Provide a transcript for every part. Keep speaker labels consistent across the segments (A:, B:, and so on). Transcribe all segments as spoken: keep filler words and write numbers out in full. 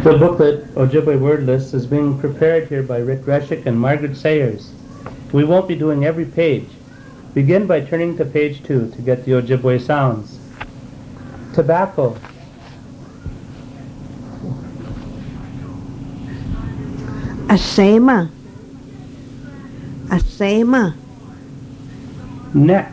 A: The booklet, Ojibwe Word List, is being prepared here by Rick Greshik and Margaret Sayers. We won't be doing every page. Begin by turning to page two to get the Ojibwe sounds. Tobacco.
B: Asema. Asema.
A: Net.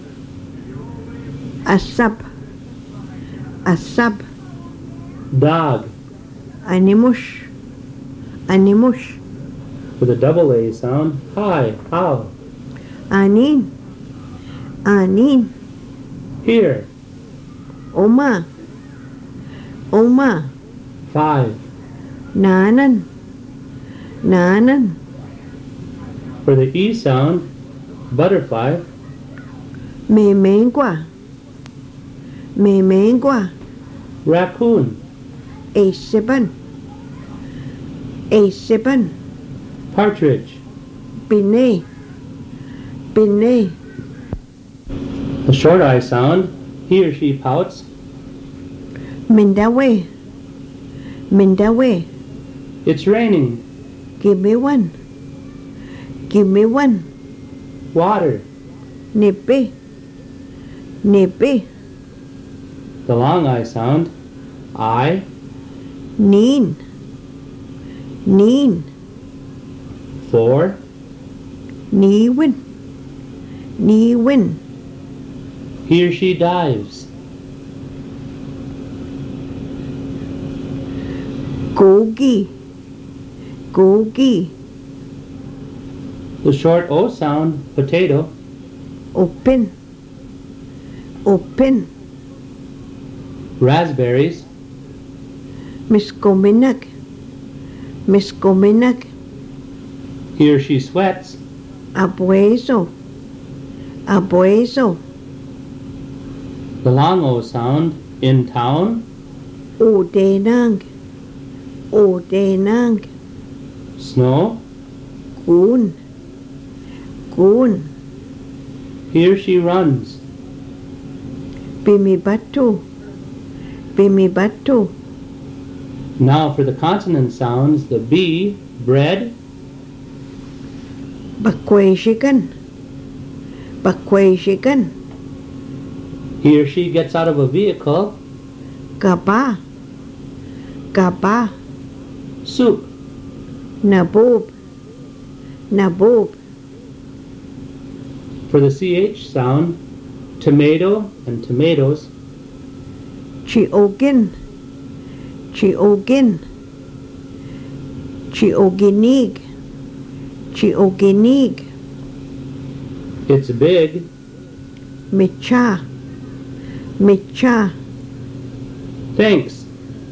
B: Asap. Asap.
A: Dog.
B: Animush. Animush.
A: With a double A sound. Hi. How.
B: Anin. Anin.
A: Here.
B: Oma. Oma.
A: Five.
B: Nanan. Nanan.
A: For the E sound, butterfly.
B: Memengwa. Memengwa.
A: Raccoon.
B: A seven. A seven.
A: Partridge.
B: Bine. Bine.
A: The short I sound, he or she pouts.
B: Mindawe. Mindawe.
A: It's raining.
B: Give me one. Give me one.
A: Water.
B: Nippy. Nippy.
A: The long I sound, I.
B: Neen. Neen.
A: Four.
B: Niwin. Niwin.
A: He or she dives.
B: Gogi. Gogi.
A: The short O sound, potato.
B: Open. Open.
A: Raspberries.
B: Miskominak. Miskominak.
A: He or she sweats.
B: Abueso. Abueso.
A: The long O sound, in town.
B: Odenang. Odenang.
A: Snow.
B: Goon. Goon.
A: He or she runs.
B: Bimibatu. Bimibatu.
A: Now for the consonant sounds, the B, bread.
B: Bakwayshikan. Bakwayshikan.
A: He or she gets out of a vehicle.
B: Gaba. Gaba.
A: Soup.
B: Naboob. Naboob.
A: For the C H sound, tomato and tomatoes.
B: Chiogin. Chiogin. Chioginig. Chioginig.
A: It's big.
B: Micha. Micha.
A: Thanks.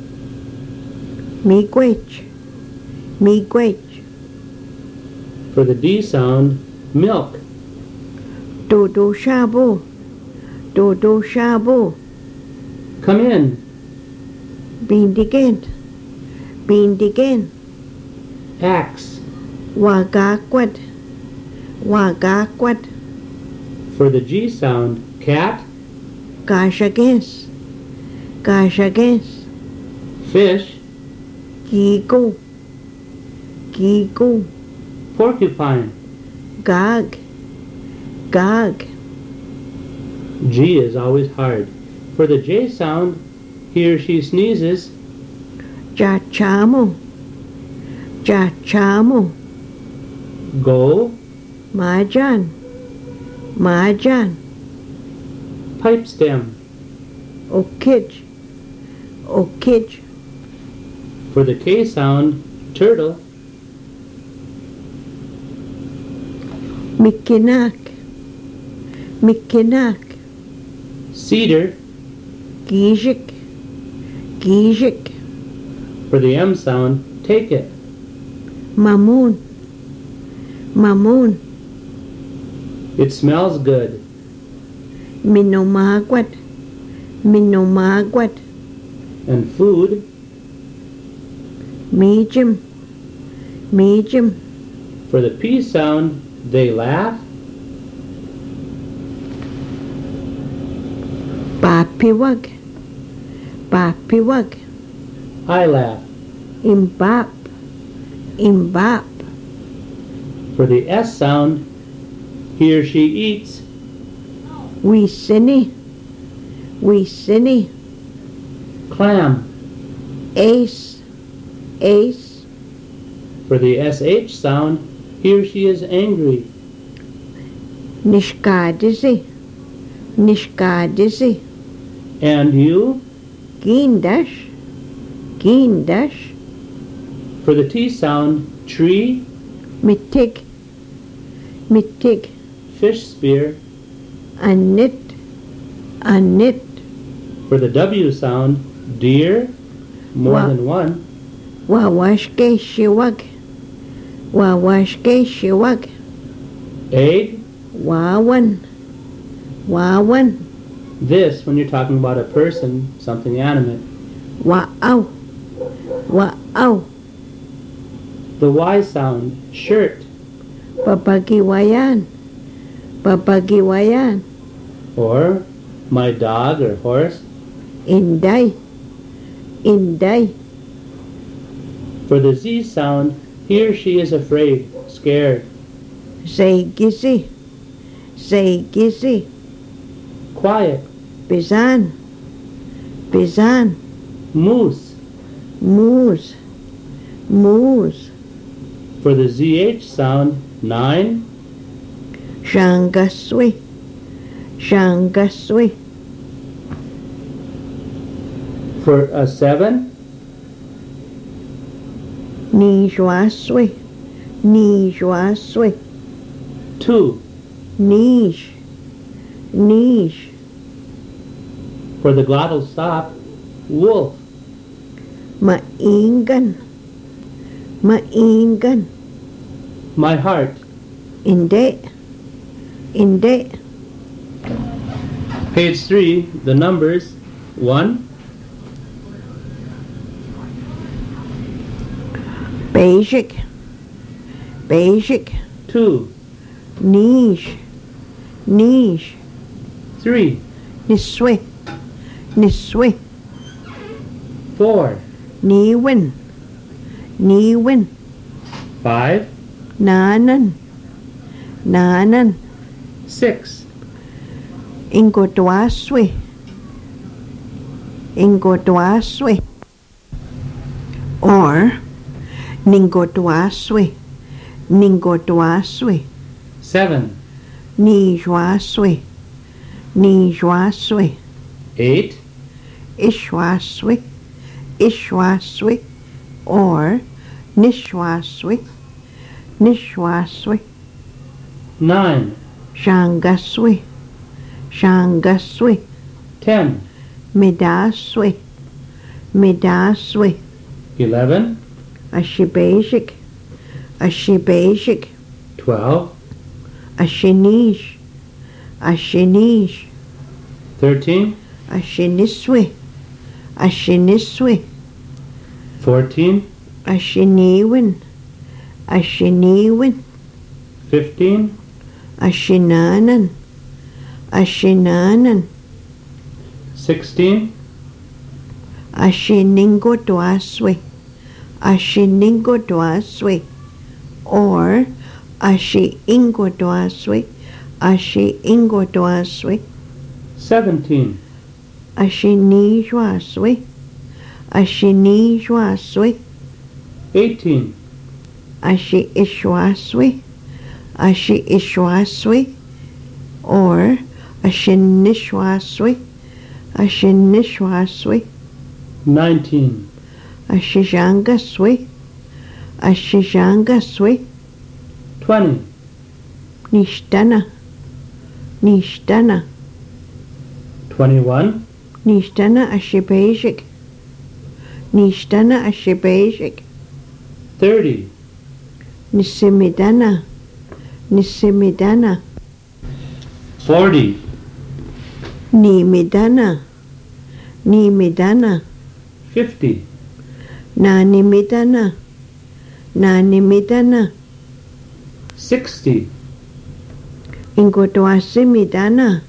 B: Miigwech. Miigwech.
A: For the D sound, milk.
B: Dodo shabu. Dodo shabu.
A: Come in.
B: Bindigen. Bindigen.
A: Axe.
B: Wagakwad. Wagakwad.
A: For the G sound, cat.
B: Gashagens. Gashagens.
A: Fish.
B: Gigo. Gigo.
A: Porcupine.
B: Gag. Gag.
A: G is always hard. For the J sound, he or she sneezes.
B: Jachamu. Jachamu.
A: Go.
B: Majan. Majan.
A: Pipe stem.
B: Okij. Okij.
A: For the K sound, turtle.
B: Mikinak. Mikinak.
A: Cedar.
B: Gijik. Gijik.
A: For the M sound, take it.
B: Mamoon. Mamoon.
A: It smells good.
B: Minomagwat. Minomagwat.
A: And food.
B: Medium. Medium.
A: For the P sound, they laugh.
B: Papiwag. Papiwag.
A: I laugh.
B: Imbap. Imbap.
A: For the S sound, he or she eats.
B: Wisini. Wisini.
A: Clam.
B: Ace. Ace.
A: For the S H sound, he or she is angry.
B: Nishkadisi. Nishkadisi.
A: And you?
B: Gindash. Gindash.
A: For the T sound, tree.
B: Mitig. Mitig.
A: Fish spear.
B: Anit. Anit.
A: For the W sound, deer. More
B: Wa-
A: than one.
B: Wawashke shiwag. Wawashke shiwag.
A: Egg.
B: Wawan. Wawan.
A: This when you're talking about a person, something animate.
B: Wa'aw. Wa'aw.
A: The Y sound, shirt.
B: Papagiwayan. Papagiwayan.
A: Or my dog or horse.
B: Inday. Inday.
A: For the Z sound, he or she is afraid, scared.
B: Say gisi. Say gisi.
A: Quiet.
B: Bizan. Bizan.
A: Moose.
B: Moose. Moose.
A: For the Z H sound, nine.
B: Shangaswi. Shangaswi.
A: For a seven.
B: Nijwaswi. Nijwaswi.
A: Two.
B: Nish. Nish.
A: For the glottal stop, wolf.
B: Maingan. Maingan.
A: My heart.
B: Inde. Inde.
A: Page three, the numbers, one.
B: Basic. Basic.
A: Two.
B: Niche. Niche.
A: Three.
B: Niswe. Niswe.
A: Four.
B: Niwin. Niwin.
A: Five.
B: Nanan. Nanan.
A: Six.
B: Ingodwaswe. Ingodwaswe. Or Ningodwaswe. Ningodwaswe.
A: Seven.
B: Nijwaswe. Nijwaswe.
A: Eight.
B: Ishwaswe. Ishwaswe. Or Nishwaswe. Nishwaswe.
A: Nine.
B: Shangaswe. Shangaswe.
A: Ten.
B: Midaswe. Midaswe.
A: Eleven.
B: Ashibasic. Ashibasic.
A: Twelve.
B: Ashinish. Ashinish.
A: Thirteen.
B: Ashiniswe. Ashiniswe.
A: Fourteen.
B: Ashiniwin. Ashiniwin.
A: Fifteen.
B: Ashinanan. Ashinanan.
A: Sixteen.
B: Ashiningodwaswe. Ashiningodwaswe. Or Ashiingodwaswe. Ashiingodwaswe.
A: Seventeen.
B: Ashinijwaswe. Ashinijwaswe.
A: Eighteen.
B: Ashi-ishwaswe. Ashi-ishwaswe. Or Ashinishwaswe. Ashinishwaswe.
A: Nineteen.
B: Ashijangaswe. Ashijangaswe.
A: Twenty.
B: Nishtana. Nishtana.
A: Twenty-one.
B: Nishtana ashibasic. Nishtana ashibasic.
A: Thirty.
B: Nisimidana. Nisimidana.
A: Forty.
B: Nimidana. Nimidana.
A: Fifty.
B: Nanimidana. Nanimidana.
A: Sixty.
B: Ingotoasimidana.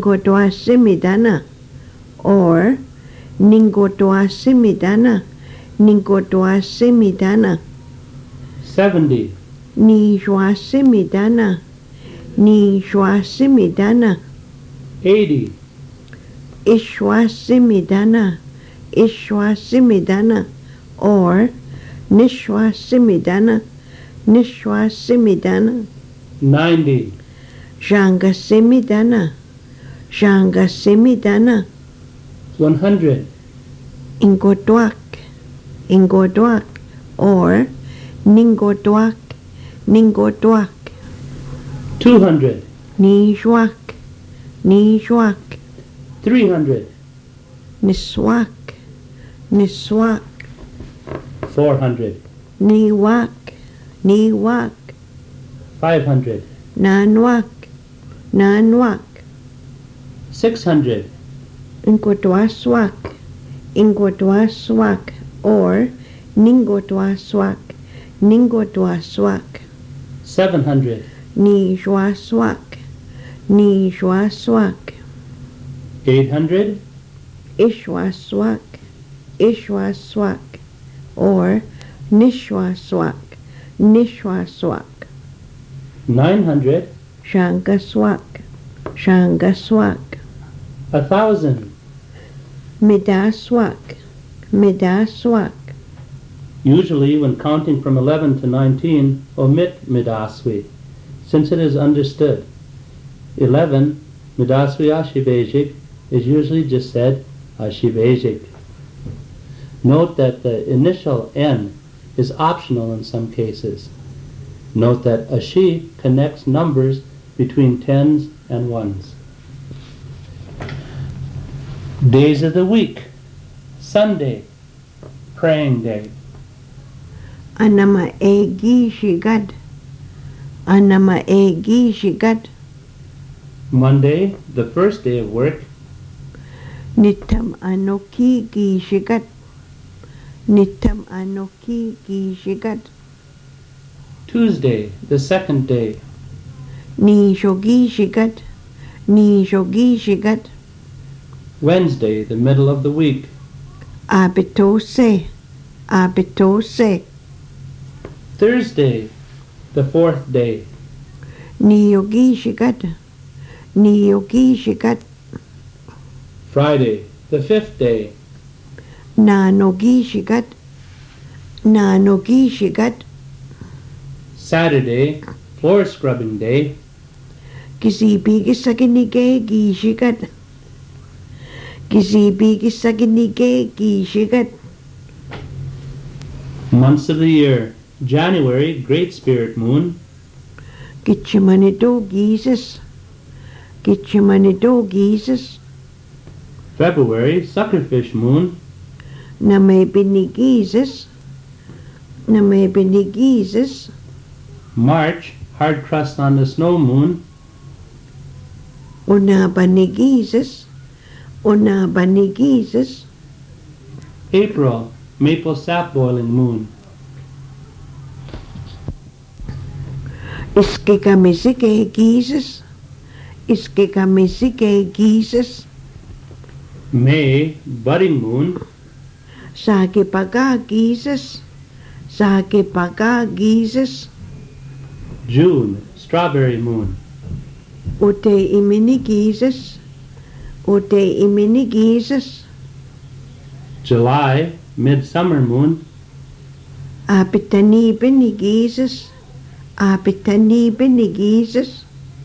B: Ingotoasimidana. Or Ningotoasimidana. Ningotoasimidana.
A: seventy,
B: Nijoasimidana. Nijoasimidana.
A: eighty,
B: Ishwasimidana. Ishwasimidana. Or Nishwasimidana. Nishwasimidana.
A: ninety,
B: Jangasimidana. Jangasimidana.
A: one hundred,
B: Ingodoak. Ingodoak. Or Ningodoak. Ningodoak.
A: two hundred,
B: Nijwak. Nijwak.
A: three hundred,
B: Niswak. Niswak.
A: four hundred,
B: Niwak. Niwak.
A: five hundred,
B: Nanwak. Nanwak.
A: six hundred,
B: Ingotwaswak. Ingotwaswak. Or Ningotwaswak. Ningotwaswak.
A: seven hundred,
B: Nijwaswak. Nijwaswak.
A: eight hundred,
B: Ishwaswak. Ishwaswak. Or Nishwaswak. Nishwaswak.
A: nine hundred,
B: Shangaswak. Shangaswak.
A: a thousand.
B: Midaswak. Midaswak.
A: Usually, when counting from eleven to nineteen, omit midaswi, since it is understood. eleven, midaswi ashibejik, is usually just said ashibejik. Note that the initial N is optional in some cases. Note that ashi connects numbers between tens and ones. Days of the week. Sunday, praying day.
B: Anama egi shigad. Anama egi shigad.
A: Monday, the first day of work.
B: Nitam anoki gi shigad. Nitam anoki gi shigad.
A: Tuesday, the second day.
B: Ni shogi shigad. Ni shogi shigad.
A: Wednesday, the middle of the week.
B: Abitose. Abitose.
A: Thursday, the fourth day.
B: Ni yogi shigad. Ni yogi shigad.
A: Friday, the fifth day.
B: Na nogi shigad. Na nogi shigad.
A: Saturday, floor scrubbing day.
B: Kisi bigisaginige gi shigad. Kisi bigisaginige gi shigad.
A: Months of the year. January, Great Spirit Moon.
B: Kitchimanido Jesus. Kitchimanido Jesus.
A: February, Suckerfish Moon.
B: Na may binigizes. Na may binigizes.
A: March, Hard Crust on the Snow Moon.
B: Una banigizes. Una banigizes.
A: April, Maple Sap Boiling Moon.
B: Iske kamisike gizes. Iske kamisike gizes.
A: May, Budding Moon.
B: Sake paga gizes. Sake paga gizes.
A: June, Strawberry Moon.
B: Ute imini gizes. Ute imini gizes.
A: July, Midsummer Moon.
B: Apitani benigizes. Apitani benigizes.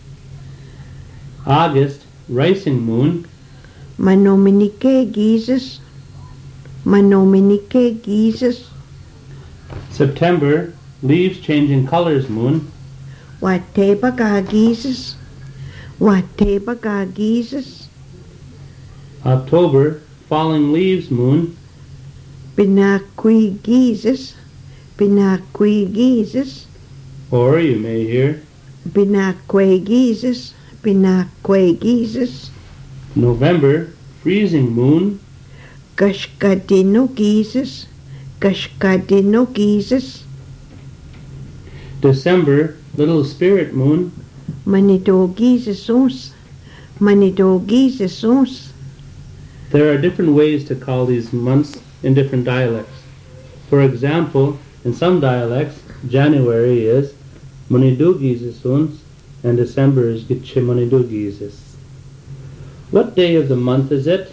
A: August, Rising Moon.
B: Manominike gizes. Manominike gizes.
A: September, Leaves Changing Colors Moon.
B: Wate baga gizes. Wate baga gizes.
A: October, Falling Leaves Moon.
B: Binakui gizes. Binakui gizes.
A: Or you may hear
B: Binakwe gizes. Binakwe gizes.
A: November, Freezing Moon.
B: Kashkadino gizes. Kashkadino gizes.
A: December, Little Spirit Moon.
B: Manido gizes ons. Manido gizes ons.
A: There are different ways to call these months in different dialects. For example, in some dialects, January is Munidugizisuns and December is Gitchimunidugizis. What day of the month is it?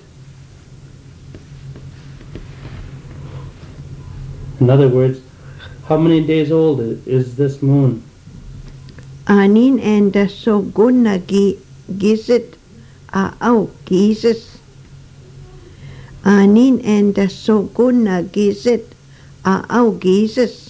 A: In other words, how many days old is this moon?
B: Anin and the so gonna gizit a au gizis. Anin and the so gonna gizit a au gizis.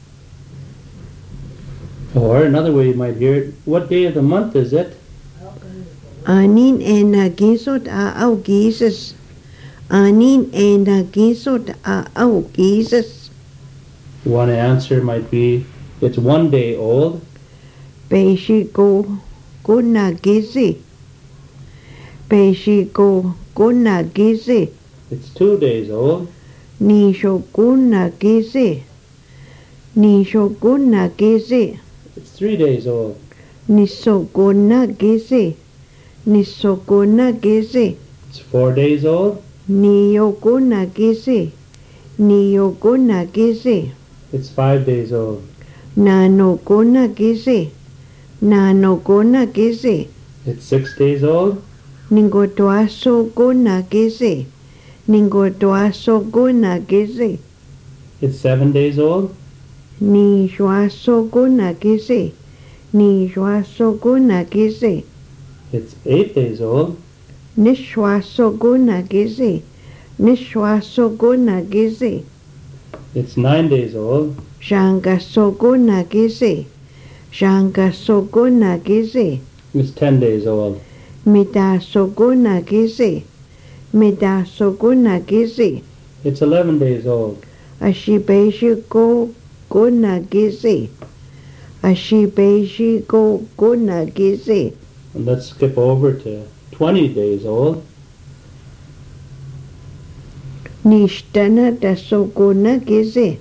A: Or another way you might hear it, what day of the month is it?
B: Anin and a gizot a au gizis. Anin and a gizot a au gizis.
A: One answer might be, it's one day old.
B: Beishi go gonna gizi. Beishi go gonna gizi.
A: It's two days old.
B: Nisho gonna gizi. Nisho gonna gizi.
A: It's three days old.
B: Niso gonna gizi. Niso gonna gizi.
A: It's four days old.
B: Niyo gonna gizi. Niyo gonna gizi.
A: It's five days old.
B: Nano gonna gizi. Nano gonna gizi.
A: It's six days old.
B: Ningo toaso gonna gizi. Ningo toaso gonna gizi.
A: It's seven days old.
B: Ni joaso gonna gizi. Ni joaso gonna gizi.
A: It's eight days old.
B: Nishwaso gonna gizi. Nishwaso gonna gizi.
A: It's nine days old.
B: Shanga so gonna gizi. Shanga so gonna gizi.
A: It's ten days old.
B: Mida so gonna gizi. Mida so gonna gizi.
A: It's eleven days old.
B: Ashibeshi go gonna gizi. Ashibeshi go gonna gizi.
A: And let's skip over to twenty days old.
B: Nishtana da so gonna gizi.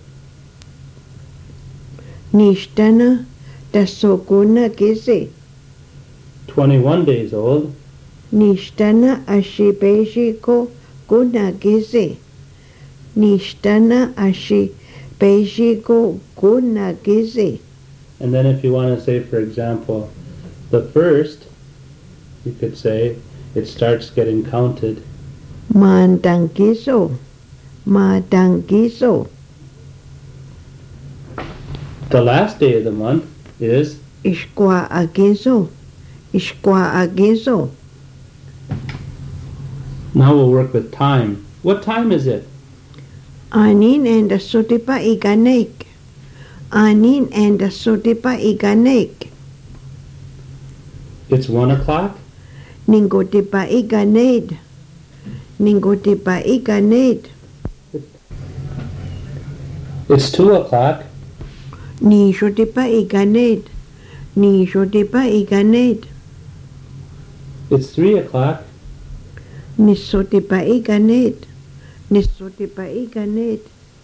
B: Nishtana da so gonna gizi.
A: twenty-one days old.
B: Nishtana ashibeshi go gonna gizi. Nishtana ashibeshi go gonna gizi.
A: And then if you want to say, for example, the first, you could say it starts getting counted.
B: Mandangiso. Mandangiso.
A: The last day of the month is
B: Ishkwa agiso. Ishkwa agiso.
A: Now we'll work with time. What time is it?
B: Anin and the sotipa iganek. Anin and the sotipa iganek.
A: It's one o'clock.
B: Ningotipa iganed. Ningotipa iganed.
A: It's two o'clock.
B: Ni shotipa iganed. Ni shotipa iganed.
A: It's three o'clock.
B: Nisotipa iganed. Nisotipa iganed.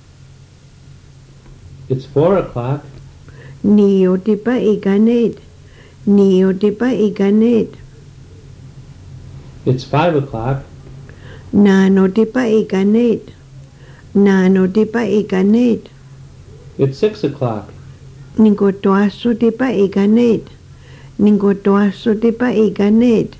A: It's four o'clock.
B: Niotipa iganed. Niotipa iganed.
A: It's five o'clock.
B: Nanotipa iganed. Nanotipa iganed.
A: It's six o'clock.
B: Ningotoasotipa iganed. Ningotoasotipa iganed.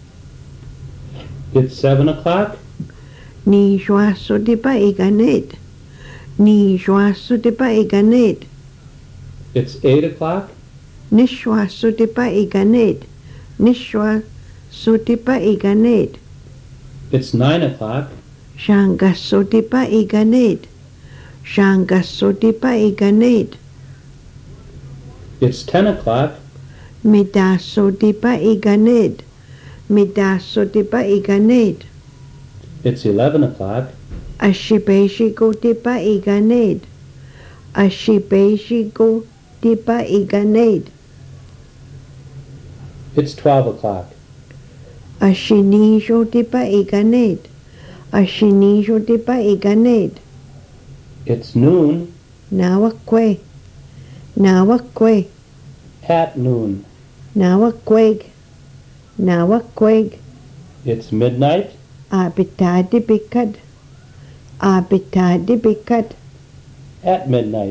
A: It's seven o'clock.
B: Ni joasotipa iganed. Ni joasotipa iganed.
A: It's eight o'clock.
B: Nishwasotipa iganed. Nishwasotipa iganed.
A: It's nine o'clock.
B: Shangasotipa iganed. Shangasotipa iganed.
A: It's ten o'clock.
B: Midasotipa iganed. Midasotipa iganed.
A: It's eleven o'clock.
B: Ashibeshi gotipa iganed. Ashibeshi gotipa iganed.
A: It's twelve o'clock.
B: Ashini jotipa iganed. Ashini jotipa iganed.
A: It's noon.
B: Nawakwe. Nawakwe.
A: At noon.
B: Nawakweg. Nawakweg.
A: It's midnight.
B: Abitadi bikad. Abitadi bikad.
A: at midnight.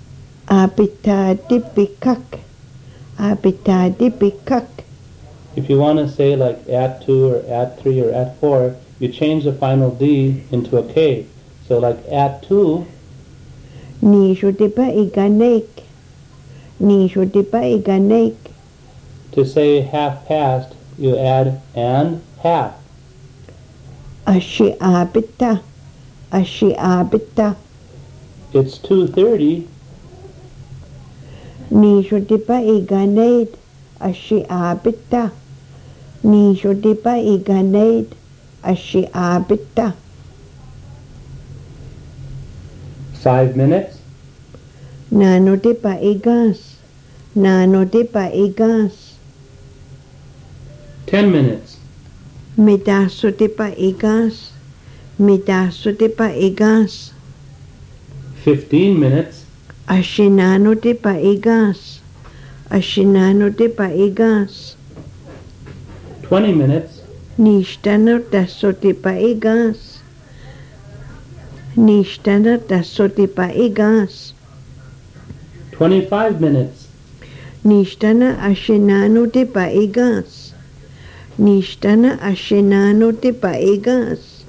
B: Apitadipikak. Apitadipikak.
A: If you want to say like at two or at three or at four, you change the final D into a K. So like at two,
B: Nishudipa iganek. Nishudipa iganek.
A: to say half past, you add and half.
B: Ashi abita. Ashi abita.
A: It's two thirty.
B: Nishudipa iganet. Ashi abita. Nishudipa iganet. Ashi abita.
A: Five minutes.
B: Nanotipa igas. Nanotipa igas.
A: Ten minutes.
B: Midasotipa igas. Midasotipa igas.
A: Fifteen minutes.
B: Ashinanotipa igas. Ashinanotipa igas.
A: Twenty minutes.
B: Nishtanotasotipa igas. Nishtanotasotipa igas.
A: Twenty-five minutes.
B: Nishtana ashinanotipa igas. Nishtana ashinanotipa igas.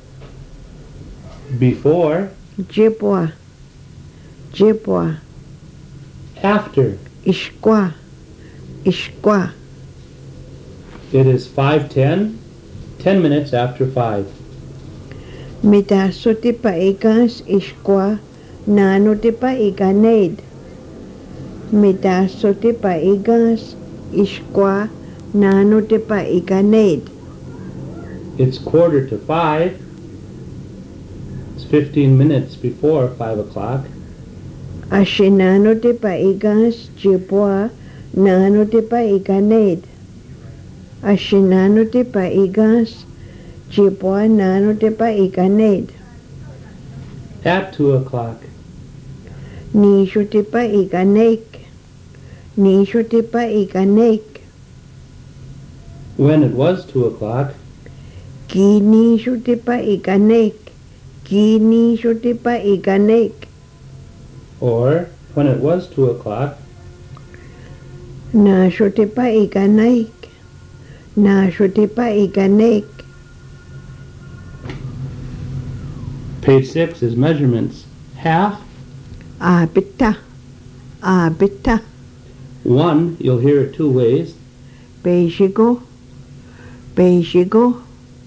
A: Before.
B: Jipwa. Jipwa.
A: After.
B: Ishkwa. Ishkwa.
A: It is five ten. Ten minutes after five.
B: Midasotipa igas ishkwa. Nanotipa iganed. Midasotipa igas ishkwa. Nanotipa iganed.
A: It's quarter to five. It's fifteen minutes before five o'clock.
B: Ashinanotipa igas jipwa. Nanotipa iganed. Ashinanotipa igas jipwa. Nanotipa iganed.
A: At two o'clock.
B: Nishotipa iganek. Nishotipa iganek.
A: When it was two o'clock.
B: Ki nishotipa iganek. Ki nishotipa iganek.
A: Or when it was two o'clock.
B: Nashotipa iganek. Nashotipa iganek.
A: Page six is measurements. Half.
B: Abita. Abita.
A: One, you'll hear it two ways.
B: Beishigo. Beishigo.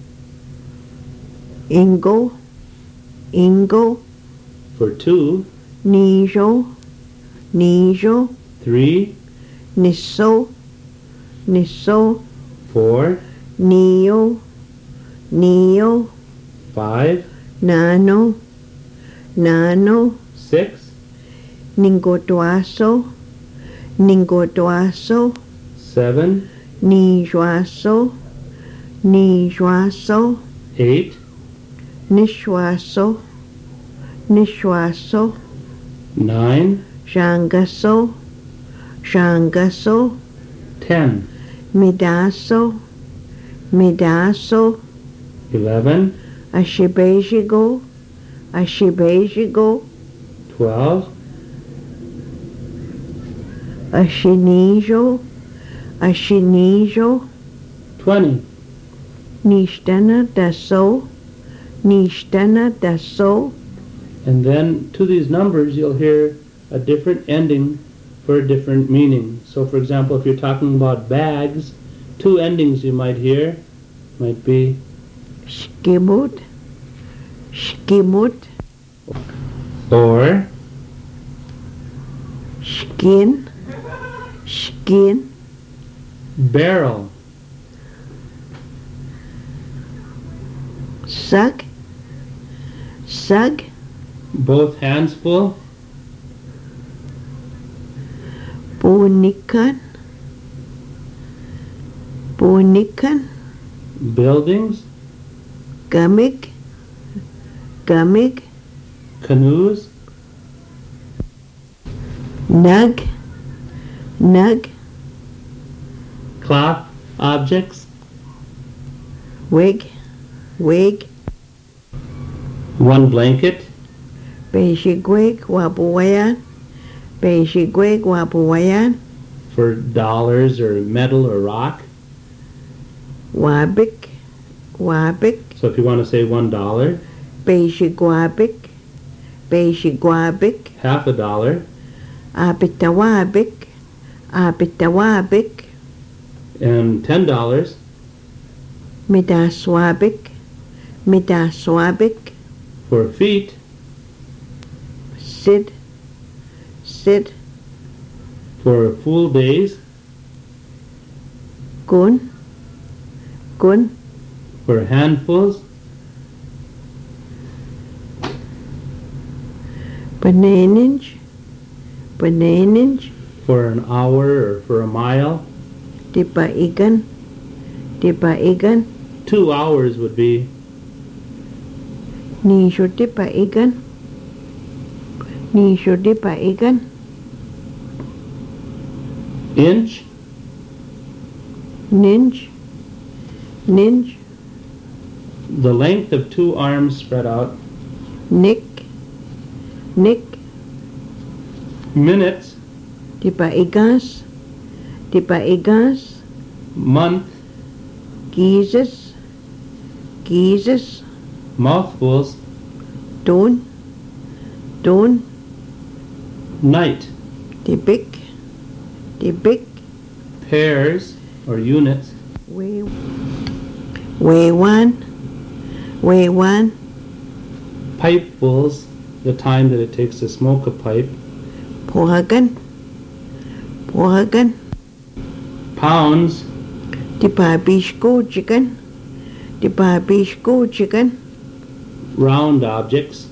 B: Ingo. Ingo.
A: For two.
B: Nijo. Nijo.
A: Three.
B: Niso. Niso.
A: Four.
B: Neo. Neo.
A: Five.
B: Nano. Nano.
A: Six.
B: Ningotuaso. Ningotuaso.
A: Seven.
B: Nijuaso. Nijuaso.
A: Eight.
B: Nishwaso. Nishwaso.
A: Nine.
B: Shangaso. Shangaso.
A: Ten.
B: Midaso. Midaso.
A: Eleven.
B: Ashibejigo. Ashibejigo.
A: Twelve.
B: Ashinijo. Ashinijo.
A: Twenty.
B: Nishtana daso. Nishtana daso.
A: And then to these numbers you'll hear a different ending for a different meaning. So for example, if you're talking about bags, two endings you might hear might be
B: Shkimut. Shkimut.
A: or
B: Skin. Skin.
A: barrel.
B: Sug. Sug.
A: Both hands full.
B: Bonikan. Bonikan.
A: Buildings.
B: Gamig. Gamig.
A: Canoes.
B: Nug. Nug.
A: Cloth objects.
B: Wig. Wig.
A: One blanket.
B: Beishigweg wabuwayan. Beishigweg wabuwayan.
A: For dollars or metal or rock.
B: Wabik. Wabik.
A: So if you want to say one dollar.
B: Beishigwabik. Beishigwabik.
A: Half a dollar.
B: Abitawabik. Abitawabik.
A: And ten dollars.
B: Midaswabik. Midaswabik.
A: For feet.
B: Sid. Sid.
A: For full days.
B: Gun. Gun.
A: For handfuls.
B: Bananinj. Bananinj.
A: For an hour or for a mile.
B: Dipaigan. Dipaigan.
A: Two hours would be.
B: Nisho dipaigan. Nisho dipaigan.
A: Inch.
B: Ninj. Ninj.
A: The length of two arms spread out.
B: Nick. Nick.
A: Minutes.
B: Dipaigas. Dipaigas.
A: Month.
B: Jesus. Jesus.
A: Mouthfuls.
B: Don. Don.
A: Night.
B: Dibik. Dibik.
A: Pairs or units.
B: Way. Way one. Way one.
A: Pipefuls. The time that it takes to smoke a pipe.
B: Pohagan. Pohagan.
A: Pounds.
B: Dipabishko chicken. Dipabishko chicken.
A: Round objects.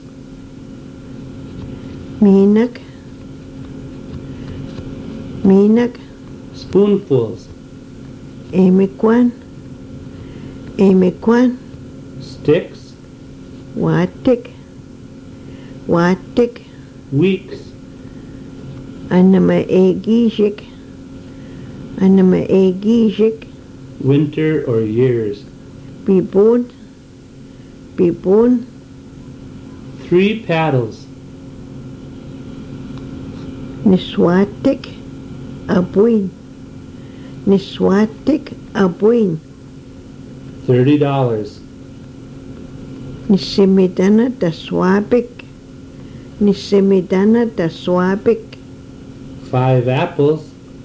B: Minak. Minak.
A: Spoonfuls.
B: Emikwan. Emikwan.
A: Sticks.
B: Watik. Watik.
A: Weeks.
B: Anama egishik. Anama egishik.
A: Winter or years.
B: Bibon. Bibon.
A: Three paddles.
B: Niswatik. Abuin. Niswatik. Abuin.
A: Thirty dollars.
B: Nisimidana daswabik. Nisimidana daswabik.
A: Five apples.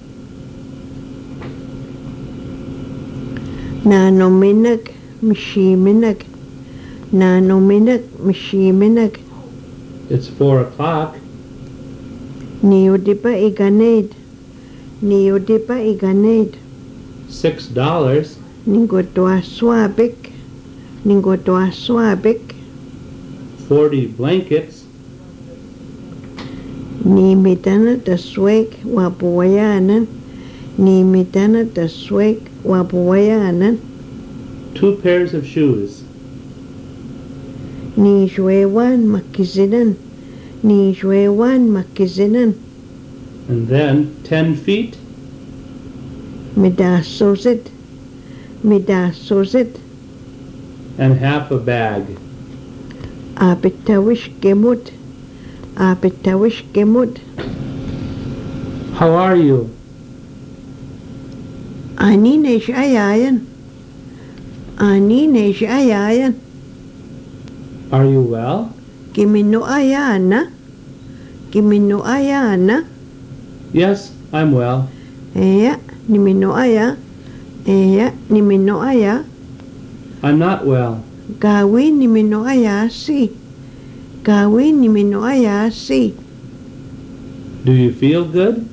B: Nanominag. Mishiminag. Nanominag. Mishiminag.
A: It's four o'clock.
B: Neodipa iganed. Neodipa iganed.
A: Six dollars.
B: Ningotoa swabik. Ningotoa swabik.
A: Forty blankets.
B: Nimitana daswek wabuwayanan. Nimitana daswek wabuwayanan.
A: Two pairs of shoes.
B: Nishwewan makizinan. Nishwewan makizinan.
A: And then ten feet.
B: Midasosit. Midasosit.
A: And half a bag.
B: Apitawish gemut. Apitawish gemut.
A: How are you?
B: Ani nesh ayayan. Ani nesh ayayan.
A: Are you well?
B: Kimino ayana. Kimino ayana.
A: Yes, I'm well.
B: Eya, nimino aya. Eya, nimino aya.
A: I'm not well.
B: Gawin nimino aya si. Gawin nimino aya si.
A: Do you feel good?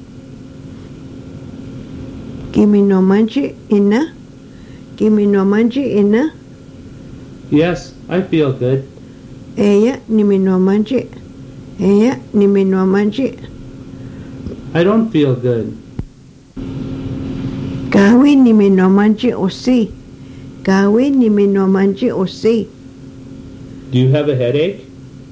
B: Kimino manchi ina. Kimino manchi ina.
A: Yes, I feel good.
B: Eya, nimino manchi. Eya, nimino manchi.
A: I don't feel good.
B: Gawin nimino manchi o si. Gawin nimino manchi o si.
A: Do you have a headache?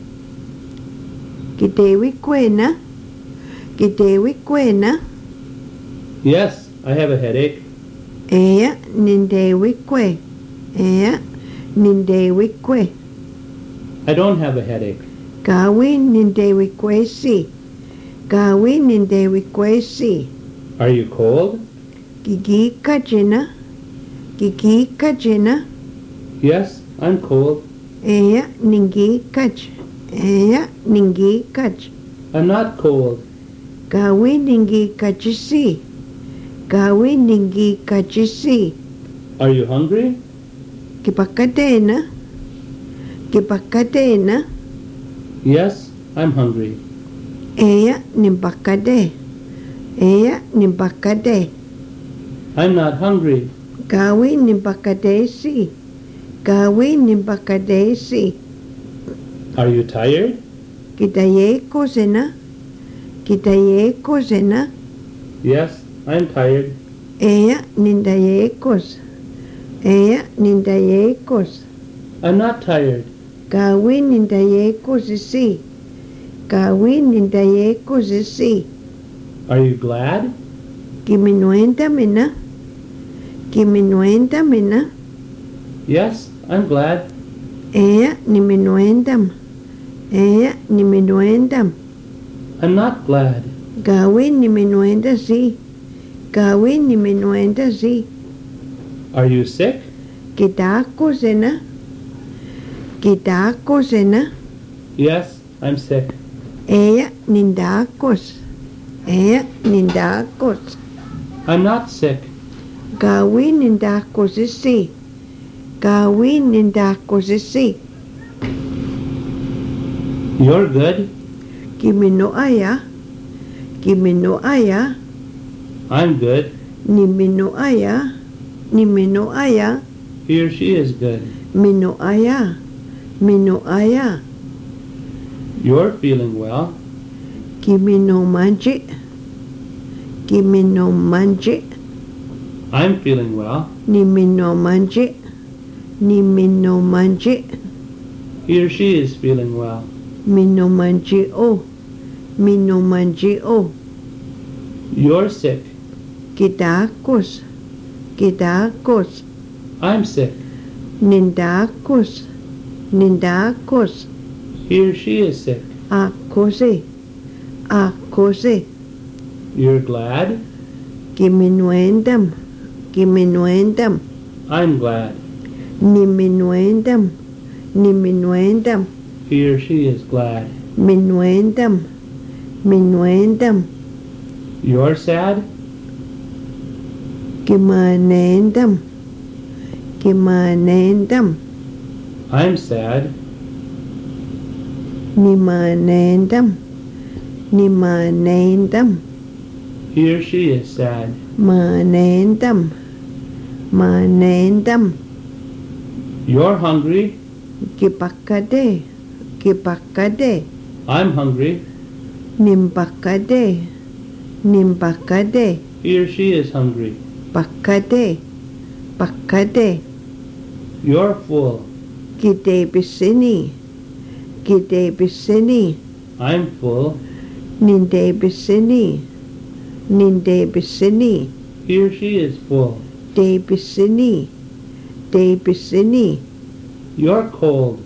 B: Kidewi kwena. Kidewi kwena.
A: Yes, I have a headache.
B: Eya, nindewi kwe. Eya, nindewi kwe.
A: I don't have a headache.
B: Gawin hindi wikwesi. Gawin hindi wikwesi.
A: Are you cold?
B: Gigi ka jina. Gigi ka jina.
A: Yes, I'm cold.
B: Eya ningi kaj. Eya ningi kaj.
A: I'm not cold.
B: Gawin ningi kajisi. Gawin ningi kajisi.
A: Are you hungry?
B: Kipakadena. Kipakadena.
A: Yes, I'm hungry.
B: Eya nimbakade. Eya nimbakade.
A: I'm not hungry.
B: Gawin nimbakadesi. Gawin nimbakadesi.
A: Are you tired?
B: Kitayeko zena. Kitayeko zena.
A: Yes, I'm tired.
B: Eya nindayekos. Eya nindayekos.
A: I'm not tired.
B: Gawin nindayekos isi. Gawin nindayekos isi.
A: Are you glad?
B: Kiminuenda mina. Kiminuenda mina.
A: Yes, I'm glad.
B: Eya niminuendam. Eya niminuendam.
A: I'm not glad.
B: Gawin niminuenda si. Gawin niminuenda si.
A: Are you sick?
B: Kitako zena. Kitako zena.
A: Yes, I'm sick.
B: Eya nindakos. Eya nindakos.
A: I'm not sick.
B: Gawin nindakos isi. Gawin nindakos isi.
A: You're good.
B: Kiminoaya. Kiminoaya.
A: I'm good.
B: Niminoaya. Niminoaya.
A: He or she is good.
B: Minoaya. Minoaya.
A: You're feeling well.
B: Kiminomanji. Kiminomanji.
A: I'm feeling well.
B: Niminomanji. Niminomanji.
A: He or she is feeling well.
B: Minomanji o. Minomanji o.
A: You're sick.
B: Kidakos. Kidakos.
A: I'm sick.
B: Nindakos. Nindakos.
A: He or she is sick.
B: Akose. Akose.
A: You're glad?
B: Kiminuendam. Kiminuendam.
A: I'm glad.
B: Niminuendam. Niminuendam.
A: He or she is glad.
B: Minuendam. Minuendam.
A: You're sad?
B: Kimanendam. Kimanendam.
A: I'm sad.
B: Nimanendam. Nimanendam.
A: He or she is sad.
B: Manendam. Manendam.
A: You're hungry?
B: Kipakade. Kipakade.
A: I'm hungry.
B: Nimbakade. Nimbakade.
A: He or she is hungry.
B: Pakade. Pakade.
A: You're full.
B: Gide bisini. Gide bisini.
A: I'm full.
B: Ninde bisini. Ninde bisini.
A: He or she is full.
B: De bisini. De bisini.
A: You're cold.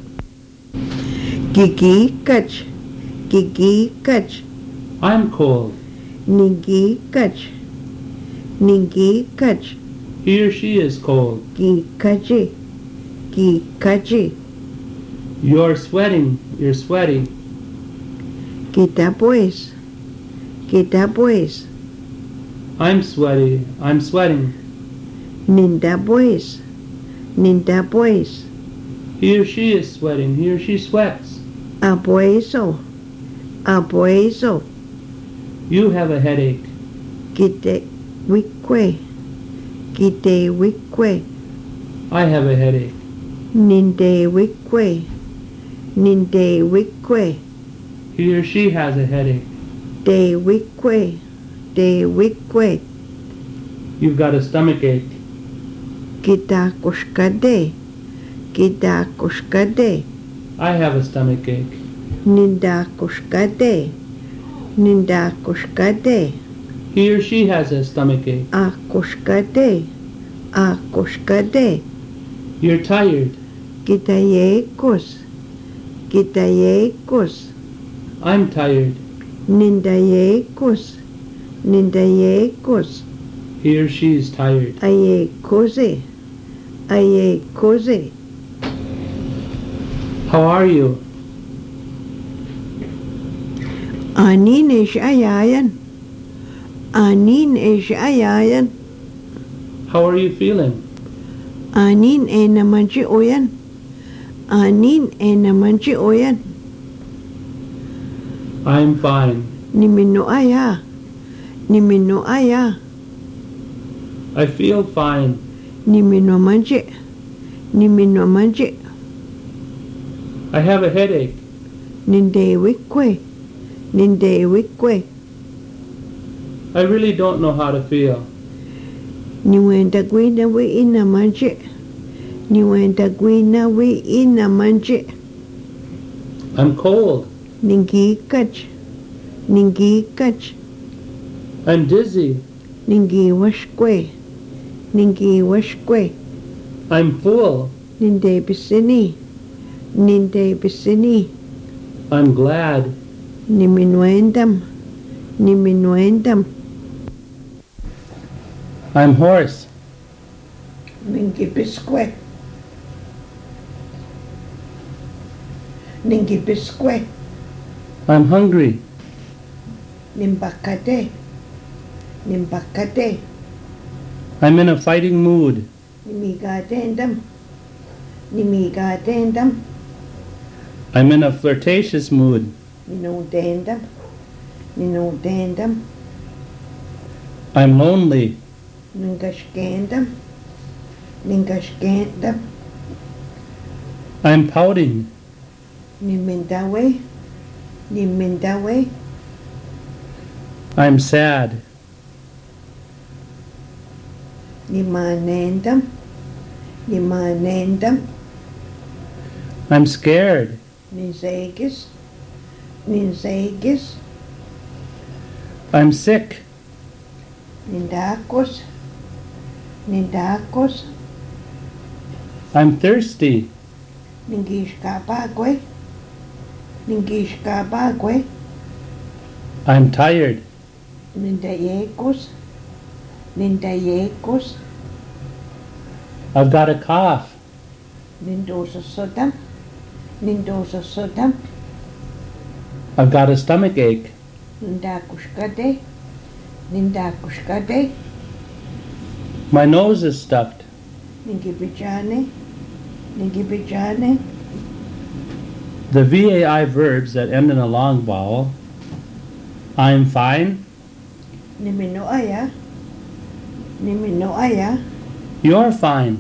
B: Gigi kach. Gigi kach.
A: I'm cold.
B: Ningi kach. Ningi kach.
A: He or she is cold.
B: Gi kaji. Gi kaji.
A: You're sweating. You're sweaty.
B: Kita pues. Kita pues.
A: I'm sweaty. I'm sweating.
B: Ninda pues. Ninda pues.
A: He or she is sweating. He or she sweats.
B: Abueso. Abueso.
A: You have a headache.
B: Kite wikwe. Kite wikwe.
A: I have a headache.
B: Ninde wikwe. Ninde wikwe.
A: He or she has a headache.
B: De wikwe. De wikwe.
A: You've got a stomach ache.
B: Kita kushkade. Kita kushkade.
A: I have a stomach ache.
B: Ninda kushkade. Ninda kushkade.
A: He or she has a stomach ache.
B: A kushkade. A kushkade.
A: You're tired.
B: Kita yekos. Gitayekos.
A: I'm tired.
B: Nindayekos. Nindayekos.
A: He or she's tired.
B: Ayekose. Ayekose.
A: How are you?
B: Anin ish ayayan. Anin ish ayayan.
A: How are you feeling?
B: Anin e namanchi oyan. Anin e namanchi oyan.
A: I'm fine.
B: Nimino aya. Nimino aya.
A: I feel fine.
B: Nimino manchi. Nimino manchi.
A: I have a headache.
B: Ninde wikwe. Ninde wikwe.
A: I really don't know how to feel.
B: Niwenda gwina we ina manchi. Niwenda gwina we ina manchi.
A: I'm cold.
B: Ningi kach. Ningi kach.
A: I'm dizzy.
B: Ningi washkwe. Ningi washkwe.
A: I'm full.
B: Ninde bisini. Ninde bisini.
A: I'm glad.
B: Niminuendam. Niminuendam.
A: I'm hoarse.
B: Ningi bisque. Ningi bisque.
A: I'm hungry.
B: Nimbakade. Nimbakade.
A: I'm in a fighting mood.
B: Nimigadendam. Nimigadendam.
A: I'm in a flirtatious mood.
B: Ninudendam. Ninudendam.
A: I'm lonely.
B: Ningashkendam. Ningashkendam.
A: I'm pouting.
B: Nimindawe. Nimindawe.
A: I'm sad.
B: Nimanendam. Nimanendam.
A: I'm scared.
B: Ninzagis. Ninzagis.
A: I'm sick.
B: Nindakos. Nindakos.
A: I'm thirsty.
B: Ningishkabagwe. Ningishkabagwe.
A: I'm tired.
B: Nindayekos. Nindayekos.
A: I've got a cough.
B: Nindosa sodam. Nindosa sodam.
A: I've got a stomach ache.
B: Nindakushkade. Nindakushkade.
A: My nose is stuffed.
B: Ningibijane. Ningibijane.
A: The V A I verbs that end in a long vowel. I'm fine.
B: Nimino aya. Nimino aya.
A: You're fine.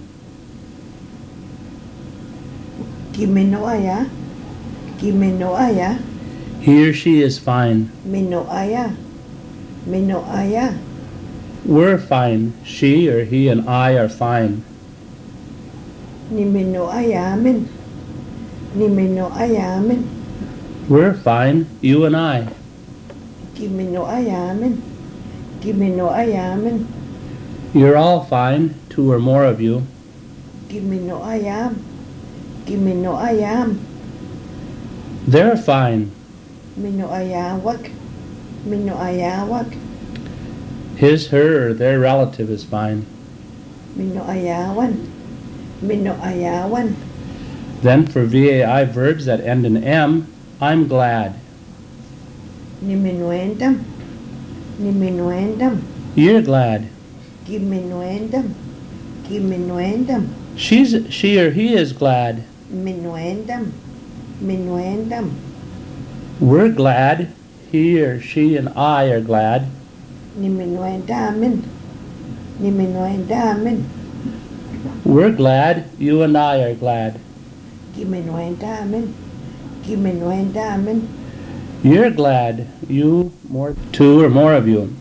B: Kimino aya. Kimino aya.
A: He or she is fine.
B: Mino aya. Mino aya.
A: We're fine. She or he and I are fine.
B: Nimino ayamin. Nimino ayamin.
A: We're fine. You and I.
B: Kimino ayamin. Kimino ayamin.
A: You're all fine. Two or more of you.
B: Kimino ayam. Kimino ayam.
A: They're fine.
B: Mino ayawak. Mino ayawak.
A: His, her, or their relative is fine.
B: Mino ayawan. Mino ayawan.
A: Then for V A I verbs that end in M, I'm glad.
B: Niminuendam. Niminuendam.
A: You're glad.
B: Giminuendam. Giminuendam.
A: She's, she or he is glad.
B: Minuendam. Minuendam.
A: We're glad. He or she and I are glad.
B: Niminuendamin. Niminuendamin.
A: We're glad. You and I are glad.
B: Giminuendamin. Giminuendamin.
A: You're glad. You, more, two or more of you.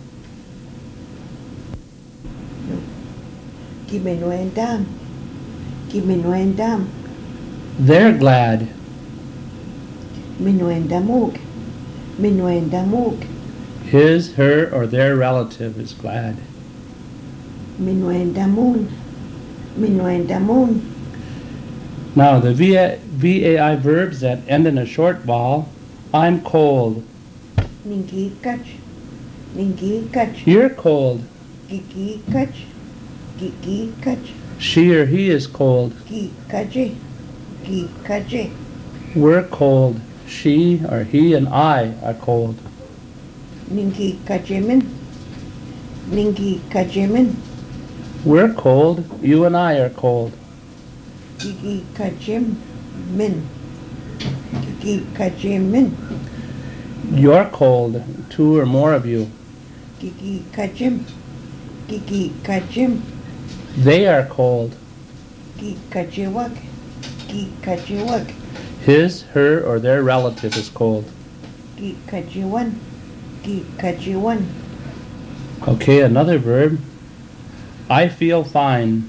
B: Giminuendam. Giminuendam.
A: They're glad.
B: Minuendamuk. Minuendamuk.
A: His, her, or their relative is glad.
B: Minuendamun. Minuendamun.
A: Now the V A, V A I verbs that end in a short vowel. I'm cold.
B: Ningi kach. Ningi kach.
A: You're cold.
B: Gigi kach. Gigi kach.
A: She or he is cold.
B: Gi kaji. Gi kaji.
A: We're cold. She or he and I are cold.
B: Ningi kajimin. Ningi kajimin.
A: We're cold. You and I are cold.
B: Gigi kajim min. Gigi kajimin.
A: You're cold. Two or more of you.
B: Gigi kajim. Gigi kajim.
A: They are cold.
B: Gi kajiwak. Gi kajiwak.
A: His, her, or their relative is cold.
B: Gi kajiwan. Gi kajiwan.
A: Okay, another verb. I feel fine.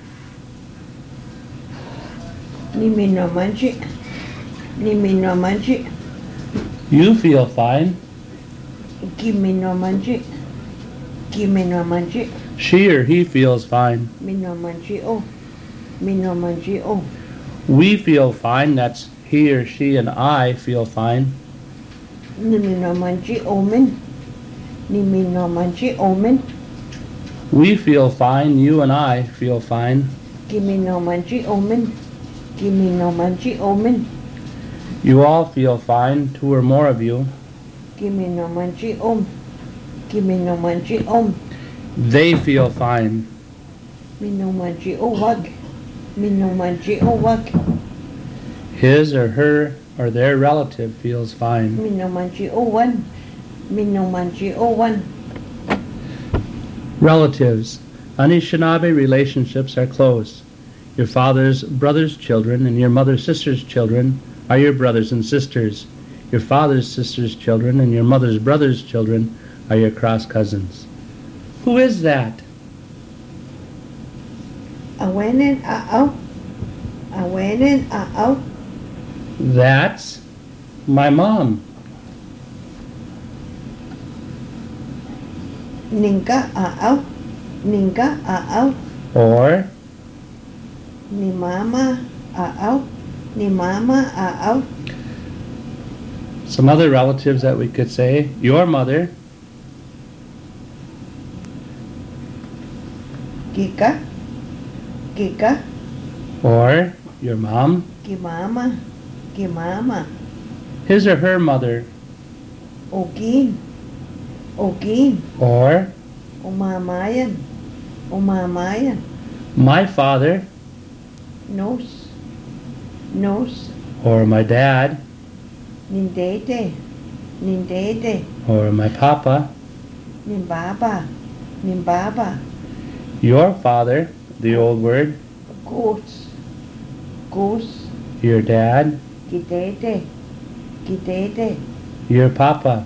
B: Nimi no manji. Nimi no manji.
A: You feel fine.
B: Gimme no manji. Gimme no manji.
A: She or he feels fine.
B: Mi no manji o. Mi no manji o.
A: We feel fine. That's he or she and I feel fine.
B: Nimi no manji omen. Nimi no manji omen.
A: We feel fine. You and I feel fine.
B: Gimme no manji omen. Gimme no manji omen.
A: You all feel fine. Two or more of you.
B: Gimme no manji om. Gimme no manji om.
A: They feel fine.
B: Mi no manji o wag. Mi no manji o wag.
A: His or her or their relative feels fine.
B: Mi no manji o one. Mi no manji o one.
A: Relatives. Anishinaabe relationships are close. Your father's brother's children and your mother's sister's children are your brothers and sisters. Your father's sister's children and your mother's brother's children are your cross cousins. Who is that?
B: Awenen a au. Awenen a au.
A: That's my mom.
B: Ninga a au. Ninga a au.
A: Or
B: Ni mama a au. Ni mama a au.
A: some other relatives that we could say. Your mother.
B: Kika. Kika.
A: Or your mom.
B: Ki mama. Ki mama.
A: His or her mother.
B: Ogin. Ogin.
A: Or
B: O mamayan. O mamayan.
A: my father.
B: Nos. Nos.
A: Or my dad.
B: Nindete. Nindete.
A: Or my papa.
B: Nimbaba. Nimbaba.
A: Your father, the old word.
B: Goats. Goose.
A: Your dad.
B: Gidete. Gidete.
A: Your papa.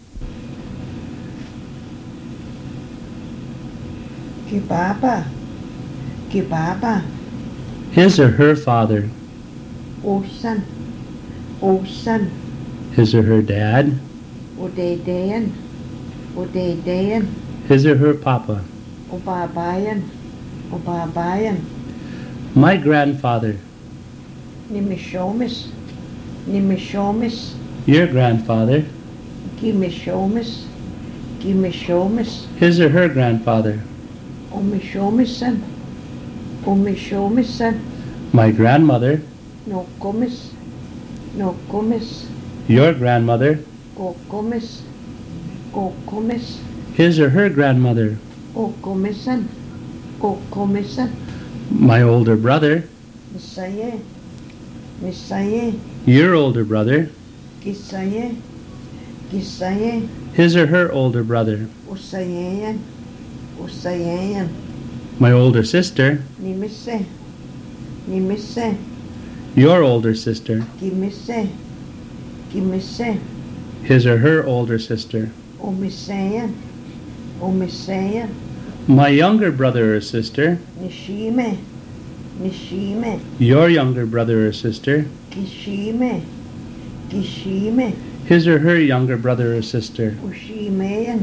B: Kibaba. Kibaba.
A: His or her father.
B: Osan. Osan.
A: His or her dad.
B: Odedeyan. Odedeyan.
A: His or her papa.
B: Obabayan. Obabayan.
A: My grandfather.
B: Nimishomis. Nimishomis.
A: Your grandfather.
B: Gimishomis. Gimishomis.
A: His or her grandfather.
B: Omishomisan. Omishomisan.
A: My grandmother.
B: No comis. No comis.
A: Your grandmother.
B: Go comis. Go comis.
A: His or her grandmother.
B: O comisan. O comisan.
A: My older brother.
B: Misaye. Misaye.
A: Your older brother.
B: Gisaye. Gisaye.
A: His or her older brother.
B: Usayeyan. Usayeyan.
A: My older sister.
B: Nimise. Nimise.
A: Your older sister.
B: Gimise. Gimise.
A: His or her older sister.
B: Omisayan. Omisayan.
A: My younger brother or sister.
B: Nishime. Nishime.
A: Your younger brother or sister.
B: Gishime. Gishime.
A: His or her younger brother or sister.
B: Ushimeyan.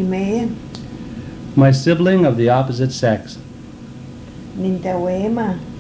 B: Ushimeyan.
A: My sibling of the opposite sex.
B: Nindawema.